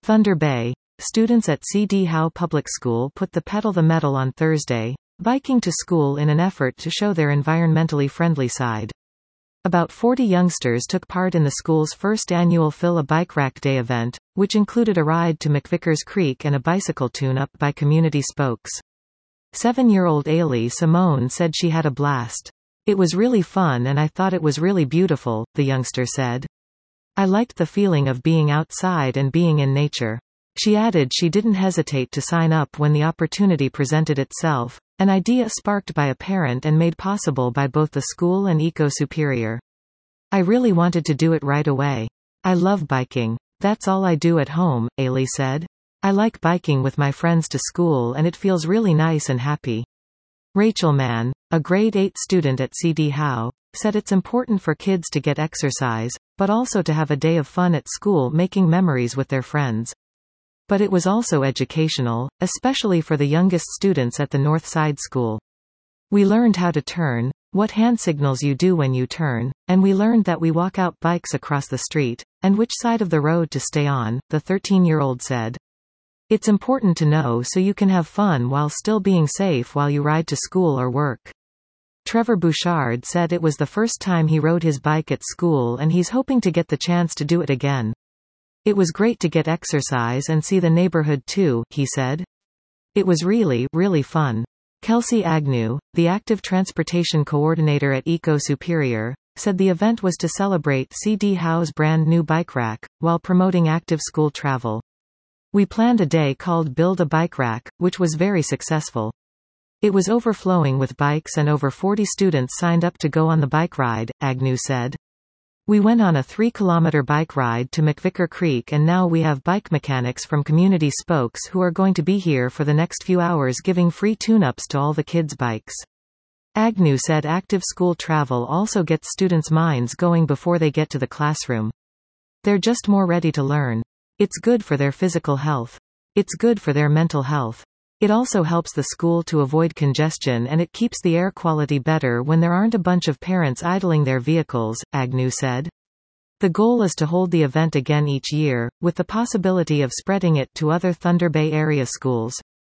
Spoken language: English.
Thunder Bay. Students at C.D. Howe Public School put the pedal the metal on Thursday, biking to school in an effort to show their environmentally friendly side. About 40 youngsters took part in the school's first annual Fill a Bike Rack Day event, which included a ride to McVickers Creek and a bicycle tune-up by community spokes. 7-year-old Ailey Simone said she had a blast. "It was really fun and I thought it was really beautiful," the youngster said. "I liked the feeling of being outside and being in nature." She added she didn't hesitate to sign up when the opportunity presented itself, an idea sparked by a parent and made possible by both the school and Eco Superior. "I really wanted to do it right away. I love biking. That's all I do at home," Ailey said. "I like biking with my friends to school and it feels really nice and happy." Rachel Mann, a grade 8 student at C.D. Howe, said it's important for kids to get exercise, but also to have a day of fun at school making memories with their friends. But it was also educational, especially for the youngest students at the North Side School. "We learned how to turn, what hand signals you do when you turn, and we learned that we walk out bikes across the street, and which side of the road to stay on," the 13-year-old said. "It's important to know so you can have fun while still being safe while you ride to school or work." Trevor Bouchard said it was the first time he rode his bike at school and he's hoping to get the chance to do it again. "It was great to get exercise and see the neighborhood too," he said. "It was really, really fun." Kelsey Agnew, the active transportation coordinator at Eco Superior, said the event was to celebrate C.D. Howe's brand new bike rack, while promoting active school travel. "We planned a day called Build a Bike Rack, which was very successful. It was overflowing with bikes and over 40 students signed up to go on the bike ride," Agnew said. "We went on a 3-kilometer bike ride to McVicker Creek and now we have bike mechanics from community spokes who are going to be here for the next few hours giving free tune-ups to all the kids' bikes." Agnew said active school travel also gets students' minds going before they get to the classroom. "They're just more ready to learn. It's good for their physical health. It's good for their mental health. It also helps the school to avoid congestion and it keeps the air quality better when there aren't a bunch of parents idling their vehicles," Agnew said. The goal is to hold the event again each year, with the possibility of spreading it to other Thunder Bay area schools.